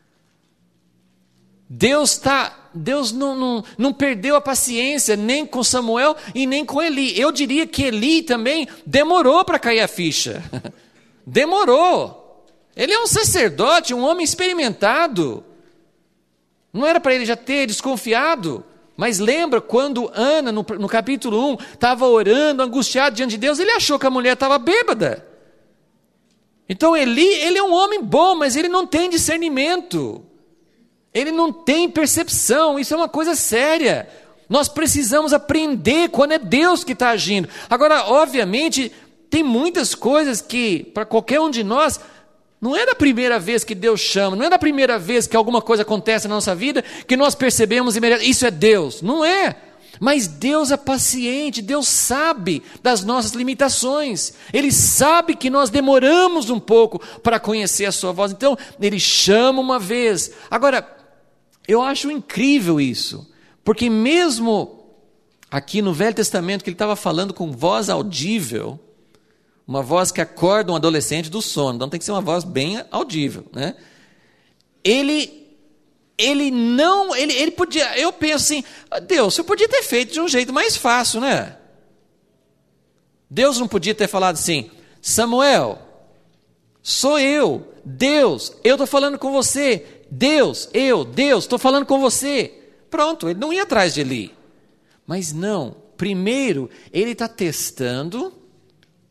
Speaker 1: Deus, tá, Deus não, não, não perdeu a paciência nem com Samuel e nem com Eli. Eu diria que Eli também demorou para cair a ficha. Demorou. Ele é um sacerdote, um homem experimentado. Não era para ele já ter desconfiado. Mas lembra quando Ana, no, no capítulo um, estava orando, angustiado diante de Deus, ele achou que a mulher estava bêbada. Então Eli, ele é um homem bom, mas ele não tem discernimento. Ele não tem percepção, isso é uma coisa séria. Nós precisamos aprender quando é Deus que está agindo. Agora, obviamente, tem muitas coisas que, para qualquer um de nós, não é da primeira vez que Deus chama, não é da primeira vez que alguma coisa acontece na nossa vida, que nós percebemos imediatamente, isso é Deus. Não é. Mas Deus é paciente, Deus sabe das nossas limitações. Ele sabe que nós demoramos um pouco para conhecer a sua voz. Então, Ele chama uma vez. Agora, eu acho incrível isso, porque mesmo aqui no Velho Testamento, que Ele estava falando com voz audível, uma voz que acorda um adolescente do sono, então tem que ser uma voz bem audível, né? Ele, ele não, ele, ele podia, eu penso assim, Deus, você podia ter feito de um jeito mais fácil, né? Deus não podia ter falado assim, Samuel, sou eu, Deus, eu estou falando com você, Deus, eu, Deus, estou falando com você. Pronto, ele não ia atrás de Eli. Mas não, primeiro ele está testando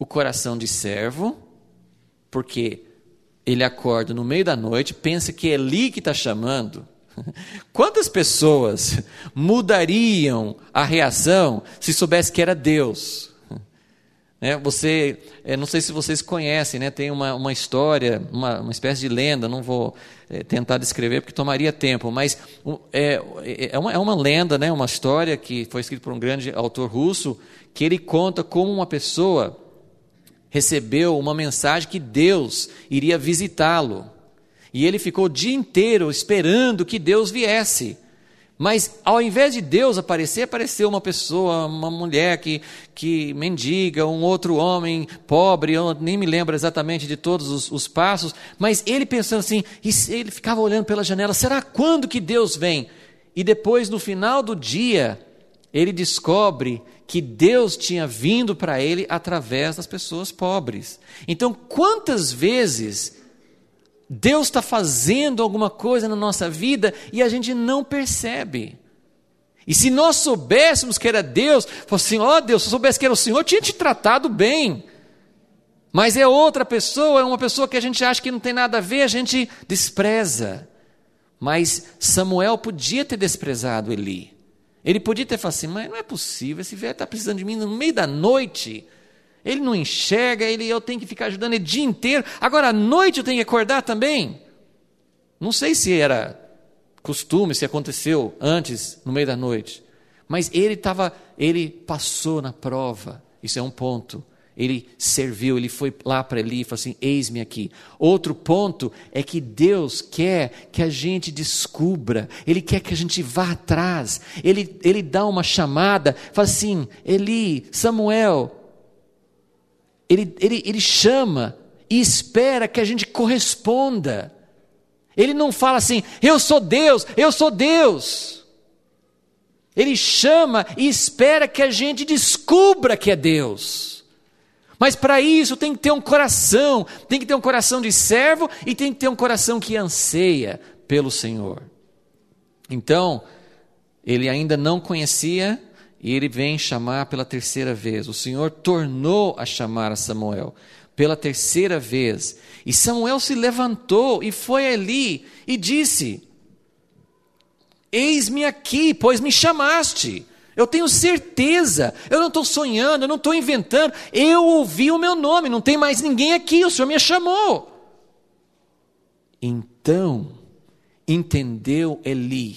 Speaker 1: o coração de servo, porque ele acorda no meio da noite, pensa que é Eli que está chamando. Quantas pessoas mudariam a reação se soubesse que era Deus? É, você, é, não sei se vocês conhecem, né, tem uma, uma história, uma, uma espécie de lenda, não vou é, tentar descrever porque tomaria tempo, mas é, é, uma, é uma lenda, né, uma história que foi escrita por um grande autor russo, que ele conta como uma pessoa recebeu uma mensagem que Deus iria visitá-lo. E ele ficou o dia inteiro esperando que Deus viesse. Mas ao invés de Deus aparecer, apareceu uma pessoa, uma mulher que, que mendiga, um outro homem pobre, eu nem me lembro exatamente de todos os, os passos, mas ele pensando assim, e ele ficava olhando pela janela, será quando que Deus vem? E depois, no final do dia, ele descobre que Deus tinha vindo para ele através das pessoas pobres. Então, quantas vezes Deus está fazendo alguma coisa na nossa vida e a gente não percebe? E se nós soubéssemos que era Deus, fosse assim, ó oh, Deus, se eu soubesse que era o Senhor, eu tinha te tratado bem. Mas é outra pessoa, é uma pessoa que a gente acha que não tem nada a ver, a gente despreza. Mas Samuel podia ter desprezado Eli. Ele podia ter falado assim, mas não é possível, esse velho está precisando de mim no meio da noite. Ele não enxerga, ele, eu tenho que ficar ajudando ele o dia inteiro. Agora à noite eu tenho que acordar também. Não sei se era costume, se aconteceu antes, no meio da noite. Mas ele estava, ele passou na prova. Isso é um ponto. Ele serviu, ele foi lá para Eli e falou assim, eis-me aqui. Outro ponto é que Deus quer que a gente descubra, Ele quer que a gente vá atrás. Ele, ele dá uma chamada, fala assim, Eli, Samuel. Ele, ele, ele chama e espera que a gente corresponda. Ele não fala assim, eu sou Deus, eu sou Deus. Ele chama e espera que a gente descubra que é Deus. Mas para isso tem que ter um coração, tem que ter um coração de servo e tem que ter um coração que anseia pelo Senhor. Então, ele ainda não conhecia e ele vem chamar pela terceira vez. O Senhor tornou a chamar a Samuel pela terceira vez. E Samuel se levantou e foi a Eli e disse, eis-me aqui, pois me chamaste. Eu tenho certeza, eu não estou sonhando, eu não estou inventando, eu ouvi o meu nome, não tem mais ninguém aqui, o Senhor me chamou. Então, entendeu Eli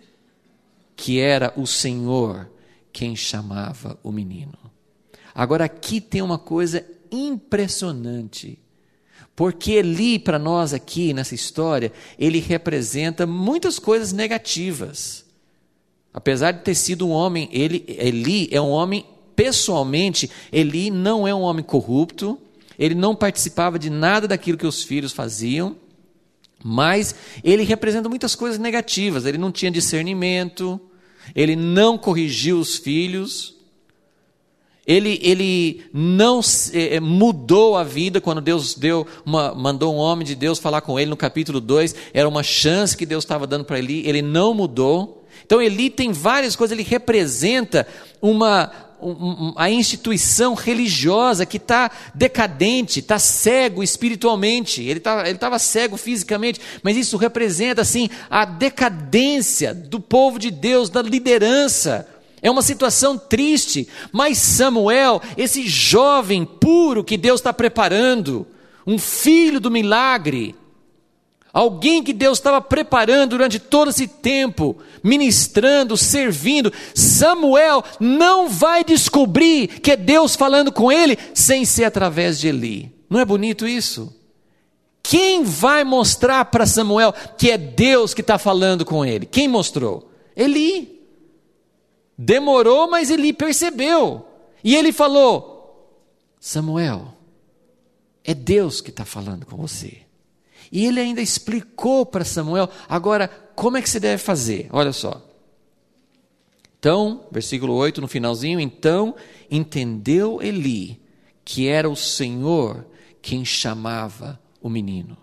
Speaker 1: que era o Senhor quem chamava o menino. Agora aqui tem uma coisa impressionante, porque Eli para nós aqui nessa história, ele representa muitas coisas negativas. Apesar de ter sido um homem, ele, Eli é um homem, pessoalmente, Eli não é um homem corrupto, ele não participava de nada daquilo que os filhos faziam, mas ele representa muitas coisas negativas, ele não tinha discernimento, ele não corrigiu os filhos, ele, ele não eh, mudou a vida quando Deus deu uma, mandou um homem de Deus falar com ele no capítulo dois, era uma chance que Deus estava dando para Eli, ele não mudou. Então Eli tem várias coisas, ele representa uma, um, a instituição religiosa que está decadente, está cego espiritualmente, ele estava ele estava cego fisicamente, mas isso representa assim a decadência do povo de Deus, da liderança. É uma situação triste, mas Samuel, esse jovem puro que Deus está preparando, um filho do milagre, alguém que Deus estava preparando durante todo esse tempo, ministrando, servindo, Samuel não vai descobrir que é Deus falando com ele sem ser através de Eli. Não é bonito isso? Quem vai mostrar para Samuel que é Deus que está falando com ele? Quem mostrou? Eli. Demorou, mas Eli percebeu. E ele falou, Samuel, é Deus que está falando com você. E ele ainda explicou para Samuel, agora, como é que você deve fazer? Olha só. Então, versículo oito, no finalzinho, então entendeu Eli que era o Senhor quem chamava o menino.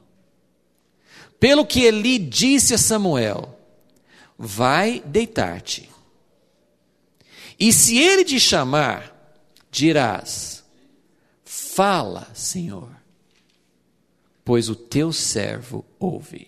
Speaker 1: Pelo que Eli disse a Samuel, vai deitar-te. E se ele te chamar, dirás, fala, Senhor, pois o teu servo ouve.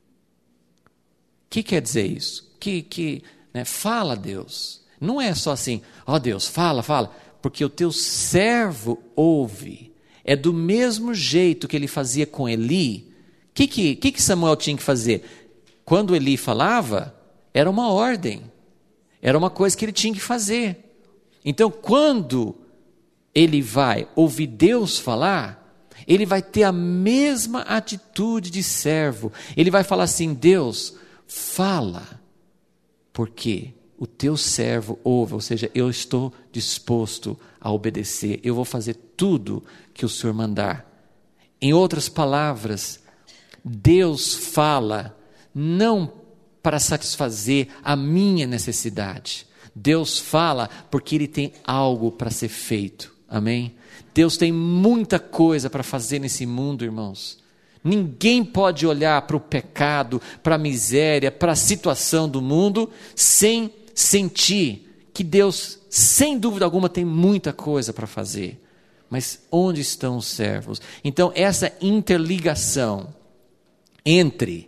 Speaker 1: O que quer dizer isso? Que, que né, fala, Deus. Não é só assim, ó oh, Deus, fala, fala, porque o teu servo ouve. É do mesmo jeito que ele fazia com Eli. O que, que, que, que Samuel tinha que fazer? Quando Eli falava, era uma ordem. Era uma coisa que ele tinha que fazer. Então, quando ele vai ouvir Deus falar, ele vai ter a mesma atitude de servo. Ele vai falar assim, Deus, fala, porque o teu servo ouve, ou seja, eu estou disposto a obedecer, eu vou fazer tudo que o Senhor mandar. Em outras palavras, Deus fala não para satisfazer a minha necessidade. Deus fala porque Ele tem algo para ser feito. Amém? Deus tem muita coisa para fazer nesse mundo, irmãos. Ninguém pode olhar para o pecado, para a miséria, para a situação do mundo, sem sentir que Deus, sem dúvida alguma, tem muita coisa para fazer. Mas onde estão os servos? Então, essa interligação entre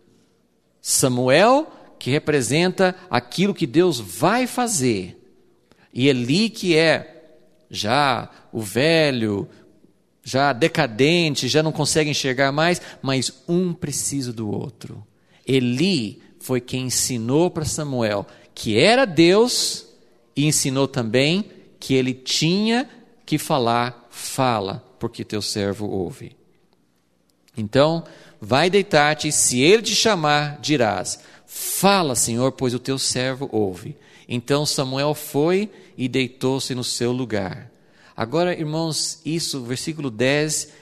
Speaker 1: Samuel, que representa aquilo que Deus vai fazer, e Eli, que é já o velho, já decadente, já não consegue enxergar mais, mas um precisa do outro. Eli foi quem ensinou para Samuel que era Deus e ensinou também que ele tinha que falar, fala, porque teu servo ouve. Então, vai deitar-te, e se ele te chamar, dirás, fala, Senhor, pois o teu servo ouve. Então Samuel foi e deitou-se no seu lugar. Agora, irmãos, isso, versículo dez,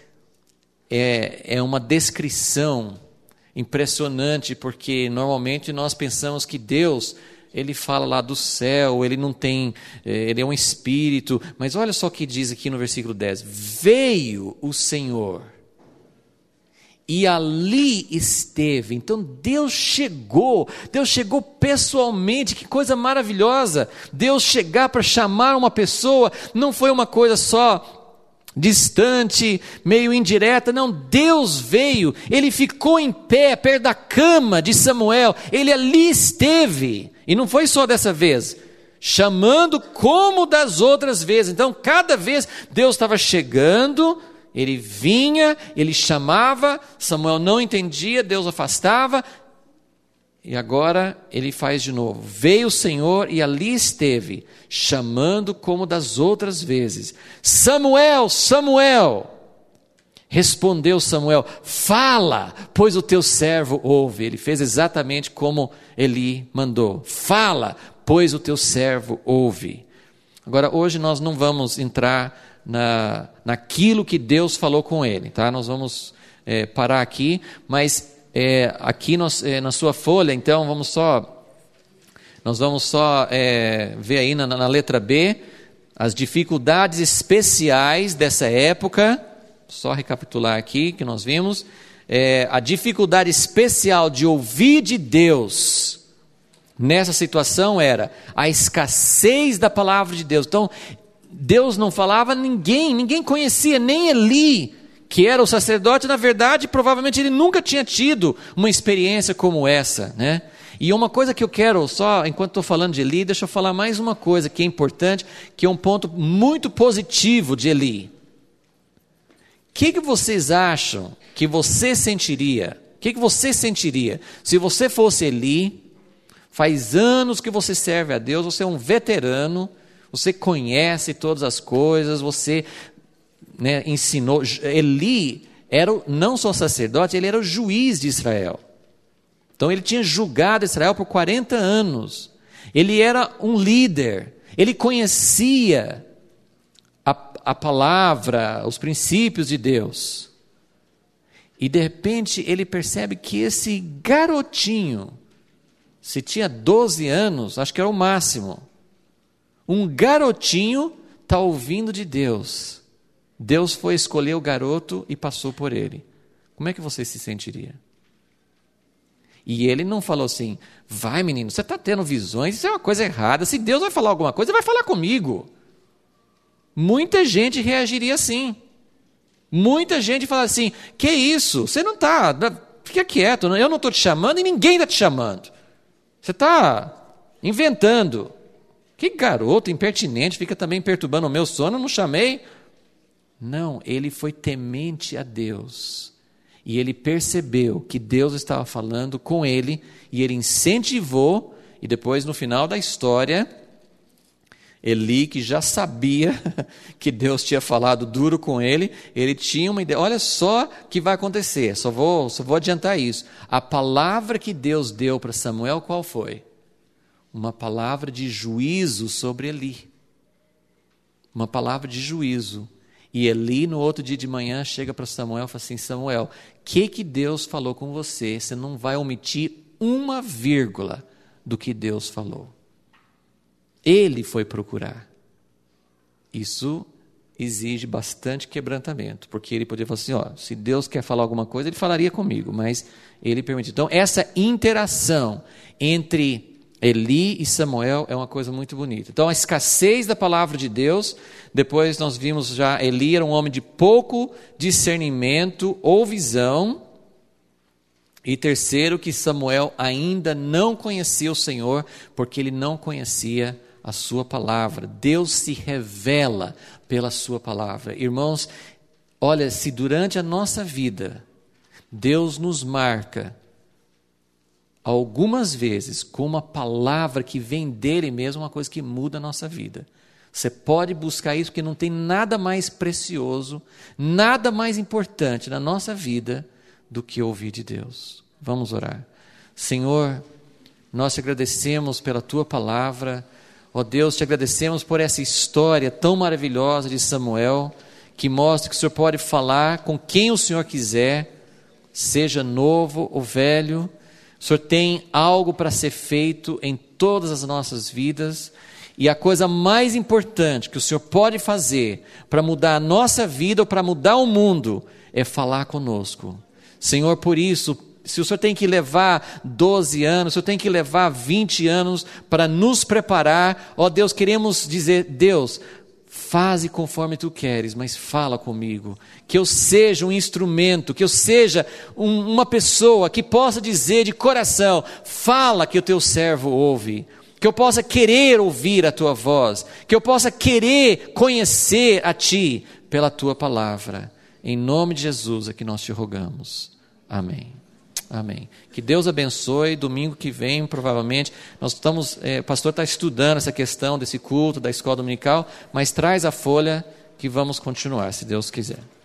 Speaker 1: é, é uma descrição impressionante, porque normalmente nós pensamos que Deus, Ele fala lá do céu, Ele não tem, Ele é um espírito, mas olha só o que diz aqui no versículo dez, veio o Senhor, e ali esteve. Então Deus chegou, Deus chegou pessoalmente, que coisa maravilhosa. Deus chegar para chamar uma pessoa, não foi uma coisa só distante, meio indireta, não, Deus veio, Ele ficou em pé, perto da cama de Samuel, Ele ali esteve, e não foi só dessa vez, chamando como das outras vezes. Então cada vez Deus estava chegando, Ele vinha, Ele chamava, Samuel não entendia, Deus afastava, e agora Ele faz de novo. Veio o Senhor e ali esteve, chamando como das outras vezes. Samuel, Samuel! Respondeu Samuel, fala, pois o teu servo ouve. Ele fez exatamente como Eli mandou. Fala, pois o teu servo ouve. Agora, hoje nós não vamos entrar Na, naquilo que Deus falou com ele, tá? Nós vamos é, parar aqui, mas é, aqui nós, é, na sua folha, então vamos só, nós vamos só é, ver aí na, na letra B, as dificuldades especiais dessa época, só recapitular aqui que nós vimos, é, a dificuldade especial de ouvir de Deus nessa situação era a escassez da palavra de Deus. Então, Deus não falava a ninguém, ninguém conhecia, nem Eli, que era o sacerdote. Na verdade, provavelmente ele nunca tinha tido uma experiência como essa, né? E uma coisa que eu quero, só enquanto estou falando de Eli, deixa eu falar mais uma coisa que é importante, que é um ponto muito positivo de Eli. O que, que vocês acham que você sentiria? O que, que você sentiria se você fosse Eli? Faz anos que você serve a Deus, você é um veterano, você conhece todas as coisas, você né, ensinou. Eli era não só sacerdote, ele era o juiz de Israel. Então ele tinha julgado Israel por quarenta anos. Ele era um líder, ele conhecia a, a palavra, os princípios de Deus. E de repente ele percebe que esse garotinho, se tinha doze anos, acho que era o máximo, um garotinho está ouvindo de Deus. Deus foi escolher o garoto e passou por ele. Como é que você se sentiria? E ele não falou assim, vai menino, você está tendo visões, isso é uma coisa errada. Se Deus vai falar alguma coisa, ele vai falar comigo. Muita gente reagiria assim. Muita gente fala assim, que isso? Você não está, fica quieto, eu não estou te chamando e ninguém está te chamando. Você está inventando. Que garoto impertinente, fica também perturbando o meu sono, eu não chamei. Não, ele foi temente a Deus. E ele percebeu que Deus estava falando com ele, e ele incentivou, e depois no final da história, Eli, que já sabia que Deus tinha falado duro com ele, ele tinha uma ideia, olha só o que vai acontecer, só vou, só vou adiantar isso. A palavra que Deus deu para Samuel, qual foi? Uma palavra de juízo sobre Eli. Uma palavra de juízo. E Eli, no outro dia de manhã, chega para Samuel e fala assim, Samuel, o que, que Deus falou com você? Você não vai omitir uma vírgula do que Deus falou. Ele foi procurar. Isso exige bastante quebrantamento, porque ele poderia falar assim, ó, se Deus quer falar alguma coisa, ele falaria comigo, mas ele permitiu. Então, essa interação entre Eli e Samuel é uma coisa muito bonita. Então, a escassez da palavra de Deus, depois nós vimos já, Eli era um homem de pouco discernimento ou visão, e terceiro, que Samuel ainda não conhecia o Senhor, porque ele não conhecia a sua palavra. Deus se revela pela sua palavra. Irmãos, olha, se durante a nossa vida, Deus nos marca, algumas vezes, com uma palavra que vem dele mesmo, uma coisa que muda a nossa vida. Você pode buscar isso, porque não tem nada mais precioso, nada mais importante na nossa vida do que ouvir de Deus. Vamos orar. Senhor, nós te agradecemos pela tua palavra. Ó Deus, te agradecemos por essa história tão maravilhosa de Samuel, que mostra que o Senhor pode falar com quem o Senhor quiser, seja novo ou velho. O Senhor tem algo para ser feito em todas as nossas vidas, e a coisa mais importante que o Senhor pode fazer para mudar a nossa vida ou para mudar o mundo é falar conosco. Senhor, por isso, se o Senhor tem que levar doze anos, se o Senhor tem que levar vinte anos para nos preparar, ó Deus, queremos dizer, Deus, faze conforme tu queres, mas fala comigo, que eu seja um instrumento, que eu seja um, uma pessoa que possa dizer de coração, fala que o teu servo ouve, que eu possa querer ouvir a tua voz, que eu possa querer conhecer a ti pela tua palavra. Em nome de Jesus é que nós te rogamos. Amém. Amém. Que Deus abençoe. Domingo que vem, provavelmente, nós estamos, é, o pastor está estudando essa questão desse culto, da escola dominical, mas traz a folha que vamos continuar, se Deus quiser.